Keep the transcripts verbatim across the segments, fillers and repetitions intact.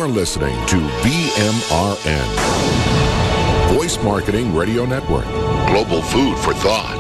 You're listening to B M R N, Voice Marketing Radio Network. Global food for thought.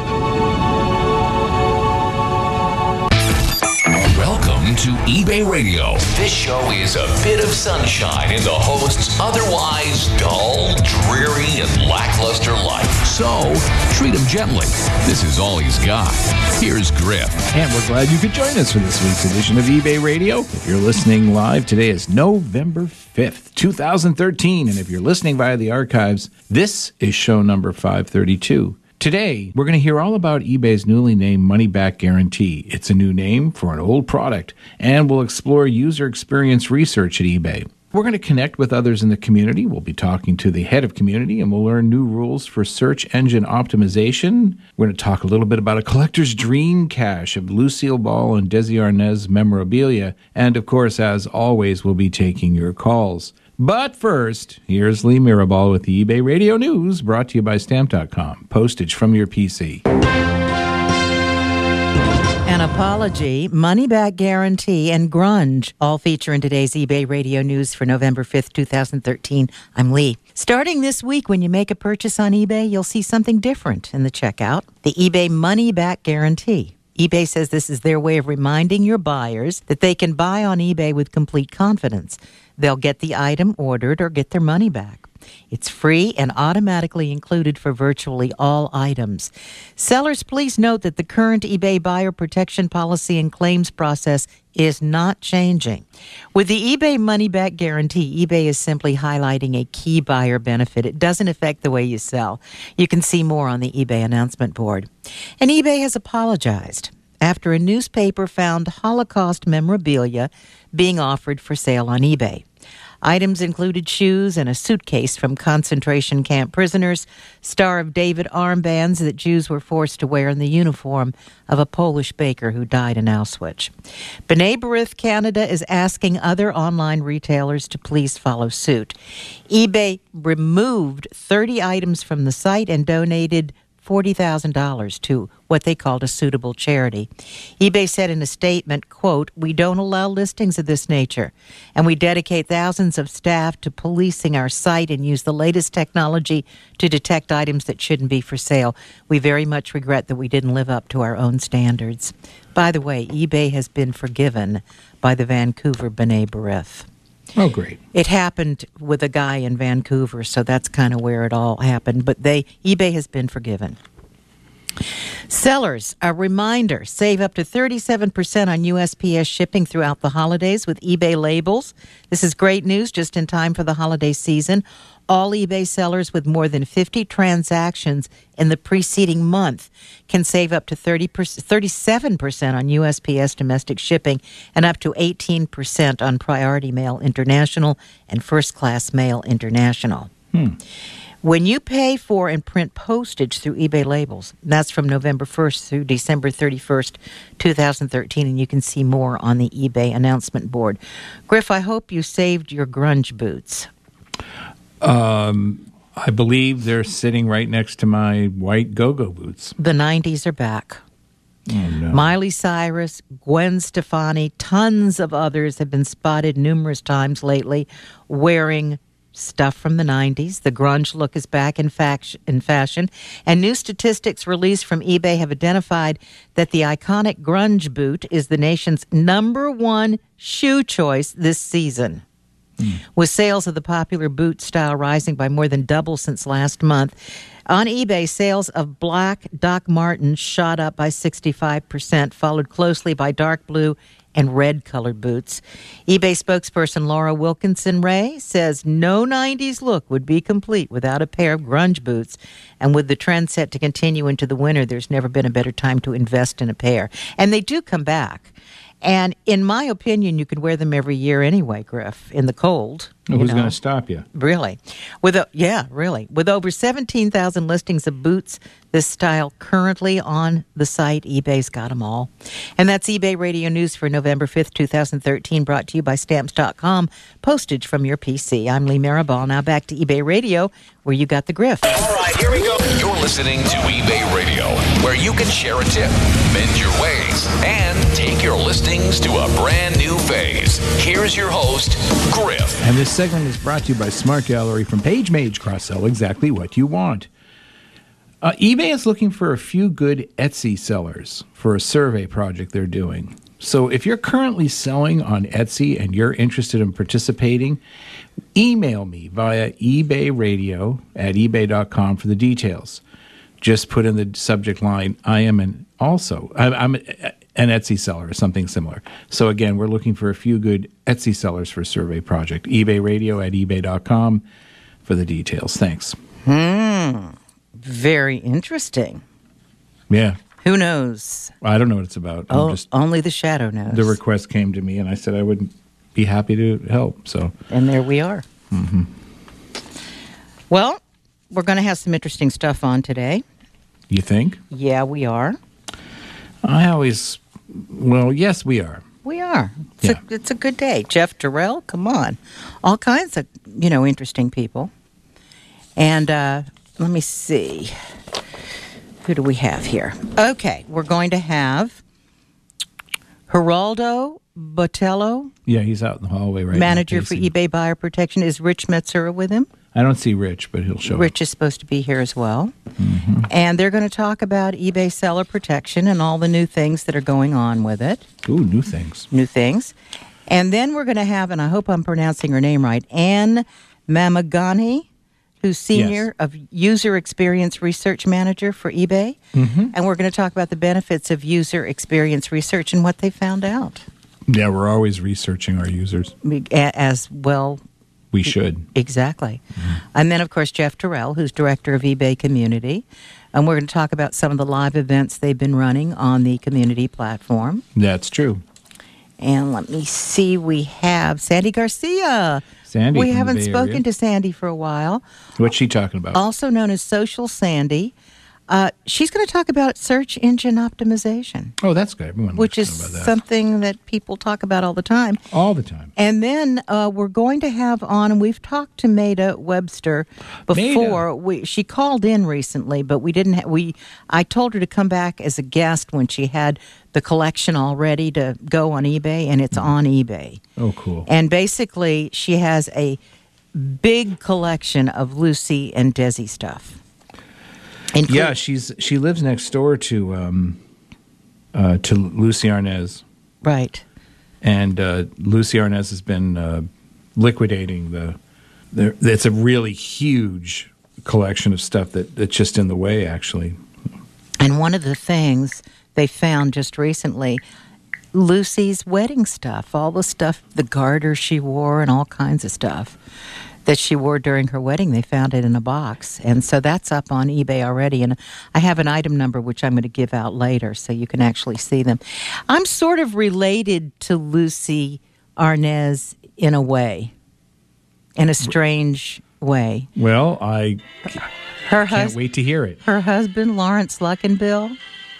Welcome to eBay Radio. This show is a bit of sunshine in the host's otherwise dull, dreary, and lackluster life. So, treat him gently. This is all he's got. Here's Griff. And we're glad you could join us for this week's edition of eBay Radio. If you're listening live, today is November fifth, two thousand thirteen. And if you're listening via the archives, this is show number five thirty-two. Today, we're going to hear all about eBay's newly named money-back guarantee. It's a new name for an old product, and we'll explore user experience research at eBay. We're going to connect with others in the community. We'll be talking to the head of community, and we'll learn new rules for search engine optimization. We're going to talk a little bit about a collector's dream cache of Lucille Ball and Desi Arnaz memorabilia. And, of course, as always, we'll be taking your calls. But first, here's Lee Mirabal with the eBay Radio News, brought to you by Stamp dot com. Postage from your P C. An apology, money-back guarantee, and grunge all feature in today's eBay Radio News for November fifth, two thousand thirteen. I'm Lee. Starting this week, when you make a purchase on eBay, you'll see something different in the checkout. The eBay money-back guarantee. eBay says this is their way of reminding your buyers that they can buy on eBay with complete confidence. They'll get the item ordered or get their money back. It's free and automatically included for virtually all items. Sellers, please note that the current eBay buyer protection policy and claims process is not changing. With the eBay money-back guarantee, eBay is simply highlighting a key buyer benefit. It doesn't affect the way you sell. You can see more on the eBay announcement board. And eBay has apologized after a newspaper found Holocaust memorabilia being offered for sale on eBay. Items included shoes and a suitcase from concentration camp prisoners, Star of David armbands that Jews were forced to wear in the uniform of a Polish baker who died in Auschwitz. B'nai B'rith Canada is asking other online retailers to please follow suit. eBay removed thirty items from the site and donated forty thousand dollars to what they called a suitable charity. eBay said in a statement, quote, "We don't allow listings of this nature, and we dedicate thousands of staff to policing our site and use the latest technology to detect items that shouldn't be for sale. We very much regret that we didn't live up to our own standards." By the way, eBay has been forgiven by the Vancouver B'nai B'rith. Oh, great. It happened with a guy in Vancouver, so that's kind of where it all happened. But they eBay has been forgiven. Sellers, a reminder, save up to thirty-seven percent on U S P S shipping throughout the holidays with eBay labels. This is great news just in time for the holiday season. All eBay sellers with more than fifty transactions in the preceding month can save up to thirty percent, thirty-seven percent on U S P S domestic shipping and up to eighteen percent on Priority Mail International and First Class Mail International. Hmm. When you pay for and print postage through eBay labels, that's from November first through December thirty-first, two thousand thirteen, and you can see more on the eBay announcement board. Griff, I hope you saved your grunge boots. Um, I believe they're sitting right next to my white go-go boots. The nineties are back. Oh, no. Miley Cyrus, Gwen Stefani, tons of others have been spotted numerous times lately wearing stuff from the nineties. The grunge look is back in, fact, in fashion. And new statistics released from eBay have identified that the iconic grunge boot is the nation's number one shoe choice this season. Mm. With sales of the popular boot style rising by more than double since last month. On eBay, sales of black Doc Martens shot up by sixty-five percent, followed closely by dark blue and red-colored boots. eBay spokesperson Laura Wilkinson-Ray says no nineties look would be complete without a pair of grunge boots. And with the trend set to continue into the winter, there's never been a better time to invest in a pair. And they do come back. And in my opinion, you could wear them every year anyway, Griff, in the cold. Who's going to stop you? Really. With a, yeah, really. With over seventeen thousand listings of boots, this style currently on the site, eBay's got them all. And that's eBay Radio News for November fifth, two thousand thirteen, brought to you by Stamps dot com. Postage from your P C. I'm Lee Mirabal. Now back to eBay Radio, where you got the Griff. All right, here we go. You're listening to eBay Radio, where you can share a tip, mend your ways, and take your listings to a brand new phase. Here's your host, Griff. And this segment is brought to you by Smart Gallery from PageMage. Cross-sell exactly what you want. Uh, eBay is looking for a few good Etsy sellers for a survey project they're doing. So if you're currently selling on Etsy and you're interested in participating, email me via ebayradio at ebay dot com for the details. Just put in the subject line, I am an also, I'm, I'm an Etsy seller or something similar. So again, we're looking for a few good Etsy sellers for a survey project. ebayradio at ebay dot com for the details. Thanks. Hmm. Very interesting. Yeah. Who knows? I don't know what it's about. I'm Oh, just, only the shadow knows. the request came to me, and I said I would be happy to help. So, and there we are. mm-hmm. Well, we're going to have some interesting stuff on today. You think? Yeah, we are. I always, well, yes, we are. We are. It's, Yeah. a, it's a good day. Jeff Durrell, come on. All kinds of, you know, interesting people. And uh, let me see. Who do we have here? Okay, we're going to have Geraldo Botello, Yeah, he's out in the hallway right manager now. for pacing. eBay Buyer Protection. Is Rich Metzura with him? I don't see Rich, but he'll show Rich is supposed to be here as well. Mm-hmm. And they're going to talk about eBay seller protection and all the new things that are going on with it. up. Ooh, new things. New things. And then we're going to have, and I hope I'm pronouncing her name right, Anne Mamagani, who's Senior Yes. of User Experience Research Manager for eBay. Mm-hmm. And we're going to talk about the benefits of user experience research and what they found out. Yeah, we're always researching our users. A- As well, We should. exactly. And then, of course, Jeff Durrell, who's Director of eBay Community. And we're going to talk about some of the live events they've been running on the community platform. That's true. And let me see, we have Sandy Garcia. Sandy We from the haven't Bay spoken Area. to Sandy for a while. What's she talking about? Also known as Social Sandy. Uh, she's going to talk about search engine optimization, Oh, that's good. Everyone which wants is to know about that. something that people talk about all the time. All the time. And then uh, we're going to have on, and we've talked to Maida Webster before. We, she called in recently, but we didn't. Ha- we I told her to come back as a guest when she had the collection all ready to go on eBay, and it's on eBay. Oh, cool. And basically, she has a big collection of Lucy and Desi stuff. Inclu- Yeah, she's she lives next door to um, uh, to Lucy Arnaz, right. and uh, Lucy Arnaz has been uh, liquidating the, the. It's a really huge collection of stuff that that's just in the way, actually. And one of the things they found just recently, Lucy's wedding stuff, all the stuff, the garter she wore and all kinds of stuff that she wore during her wedding, they found it in a box. And so that's up on eBay already. And I have an item number, which I'm going to give out later, so you can actually see them. I'm sort of related to Lucy Arnaz in a way, in a strange way. Well, I Her can't husband. wait to hear it. Her husband, Lawrence Luckenbill.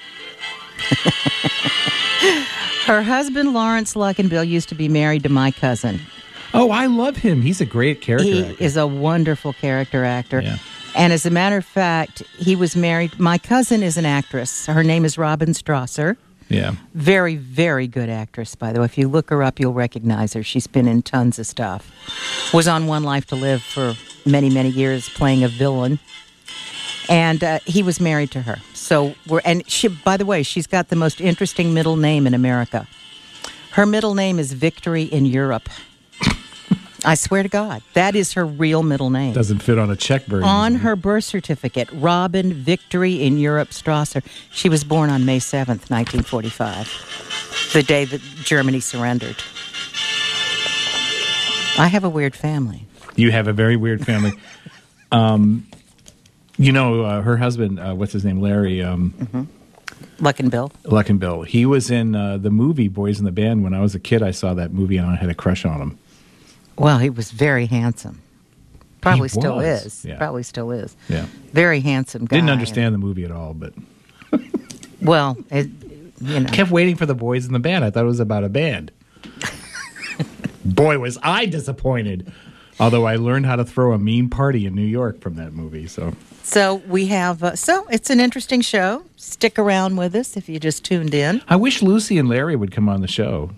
Her husband, Lawrence Luckenbill, used to be married to my cousin. Oh, I love him. He's a great character He actor. is a wonderful character actor. Yeah. And as a matter of fact, he was married. My cousin is an actress. Her name is Robin Strasser. Yeah. Very, very good actress, by the way. If you look her up, you'll recognize her. She's been in tons of stuff. Was on One Life to Live for many, many years, playing a villain. And uh, he was married to her. So we're and she. By the way, she's got the most interesting middle name in America. Her middle name is Victory in Europe. I swear to God, that is her real middle name. Doesn't fit on a check very On easily. her birth certificate, Robin Victory in Europe Strasser. She was born on May seventh, nineteen forty-five, the day that Germany surrendered. I have a weird family. You have a very weird family. um, you know, uh, her husband, uh, what's his name, Larry um, Luckenbill. Luckenbill. He was in uh, the movie Boys in the Band. When I was a kid, I saw that movie and I had a crush on him. Well, he was very handsome. Probably He still was, is. yeah. Probably still is. Yeah. Very handsome guy. Didn't understand the movie at all, but Well, it, you know. kept waiting for the Boys in the Band. I thought it was about a band. Boy, was I disappointed. Although I learned how to throw a mean party in New York from that movie. So So we have, uh, so it's an interesting show. Stick around with us if you just tuned in. I wish Lucy and Larry would come on the show.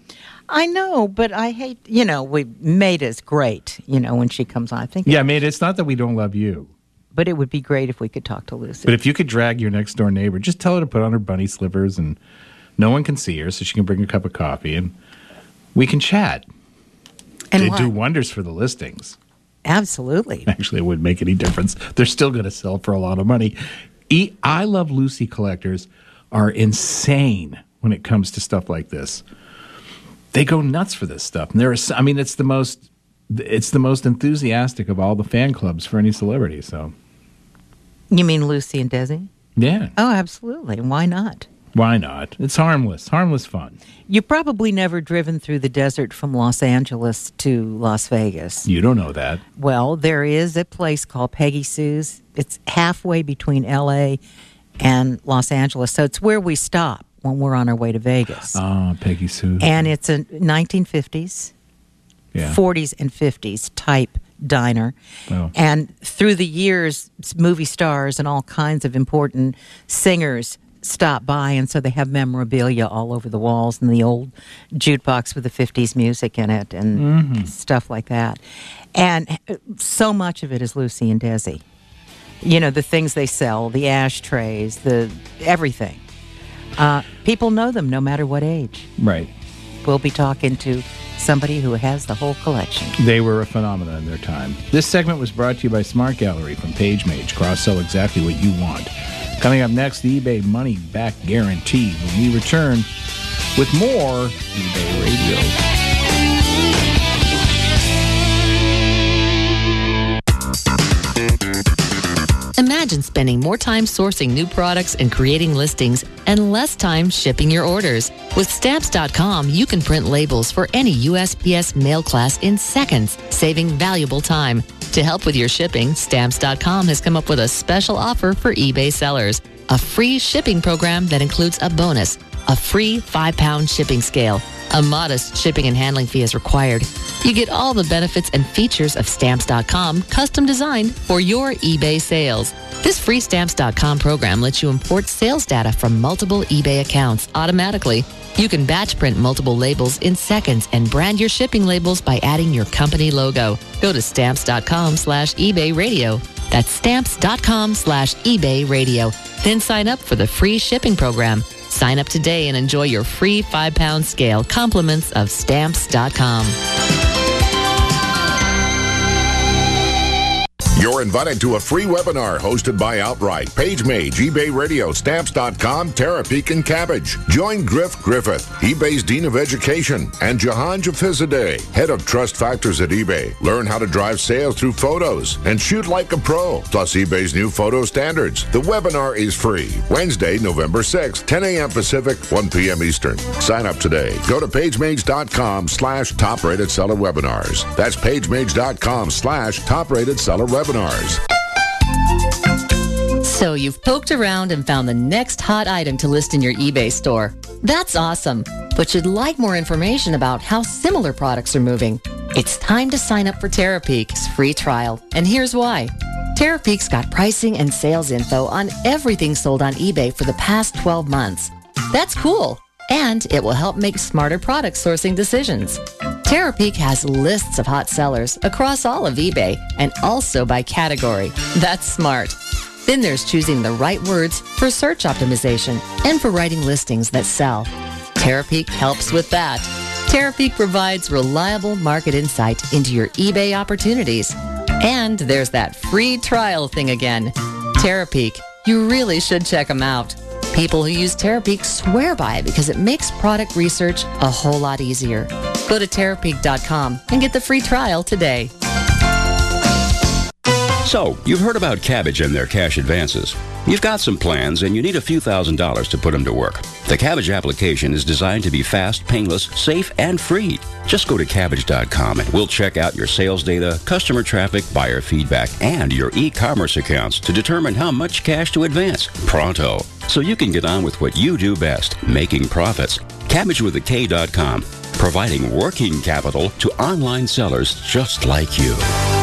I know, but I hate, you know, we Maida's great, you know, when she comes on. I think. Yeah, Maida, it's not that we don't love you. But it would be great if we could talk to Lucy. But if you could drag your next door neighbor, just tell her to put on her bunny slippers and no one can see her, so she can bring a cup of coffee and we can chat. And They what? do wonders for the listings. Absolutely. Actually, it wouldn't make any difference. They're still going to sell for a lot of money. E- I Love Lucy collectors are insane when it comes to stuff like this. They go nuts for this stuff. And there is, I mean, it's the most, it's the most enthusiastic of all the fan clubs for any celebrity. So, You mean Lucy and Desi? yeah, Oh, absolutely. Why not? why not? It's harmless, harmless fun. You've probably never driven through the desert from Los Angeles to Las Vegas. You don't know that. Well, there is a place called Peggy Sue's. It's halfway between L A and Los Angeles. So it's where we stop when we're on our way to Vegas. Ah, Peggy Sue. And it's a nineteen fifties, Yeah. forties, and fifties type diner. Oh. And through the years, movie stars and all kinds of important singers stop by, and so they have memorabilia all over the walls and the old jukebox with the fifties music in it and Mm-hmm. stuff like that. And so much of it is Lucy and Desi. You know, the things they sell, the ashtrays, the everything. Uh, people know them no matter what age. Right. We'll be talking to somebody who has the whole collection. They were a phenomenon in their time. This segment was brought to you by Smart Gallery from PageMage. Cross-sell exactly what you want. Coming up next, the eBay Money Back Guarantee. When we return with more eBay Radio. Imagine spending more time sourcing new products and creating listings and less time shipping your orders. With Stamps dot com, you can print labels for any U S P S mail class in seconds, saving valuable time. To help with your shipping, Stamps dot com has come up with a special offer for eBay sellers. A free shipping program that includes a bonus, a free five-pound shipping scale. A modest shipping and handling fee is required. You get all the benefits and features of Stamps dot com, custom designed for your eBay sales. This free Stamps dot com program lets you import sales data from multiple eBay accounts automatically. You can batch print multiple labels in seconds and brand your shipping labels by adding your company logo. Go to Stamps dot com slash eBay radio. That's Stamps dot com slash eBay radio. Then sign up for the free shipping program. Sign up today and enjoy your free five-pound scale compliments of Stamps dot com. You're invited to a free webinar hosted by Outright, PageMage, eBay Radio, Stamps dot com, Terapeak, and Cabbage. Join Griff Griffith, eBay's Dean of Education, and Jahan Jafizadeh, Head of Trust Factors at eBay. Learn how to drive sales through photos and shoot like a pro, plus eBay's new photo standards. The webinar is free. Wednesday, November sixth, ten a.m. Pacific, one p.m. Eastern. Sign up today. Go to PageMage dot com slash top rated seller webinars. That's PageMage dot com slash top rated seller webinars. So you've poked around and found the next hot item to list in your eBay store. That's awesome, but you'd like more information about how similar products are moving. It's time to sign up for Terapeak's free trial, and here's why. Terapeak's got pricing and sales info on everything sold on eBay for the past twelve months. That's cool, and it will help make smarter product sourcing decisions. Terapeak has lists of hot sellers across all of eBay and also by category. That's smart. Then there's choosing the right words for search optimization and for writing listings that sell. Terapeak helps with that. Terapeak provides reliable market insight into your eBay opportunities. And there's that free trial thing again. Terapeak, you really should check them out. People who use Terapeak swear by it because it makes product research a whole lot easier. Go to Terapeak dot com and get the free trial today. So, you've heard about Cabbage and their cash advances. You've got some plans and you need a few thousand dollars to put them to work. The Cabbage application is designed to be fast, painless, safe, and free. Just go to Cabbage dot com and we'll check out your sales data, customer traffic, buyer feedback, and your e-commerce accounts to determine how much cash to advance pronto, so you can get on with what you do best, making profits. Cabbage with a K dot com, providing working capital to online sellers just like you.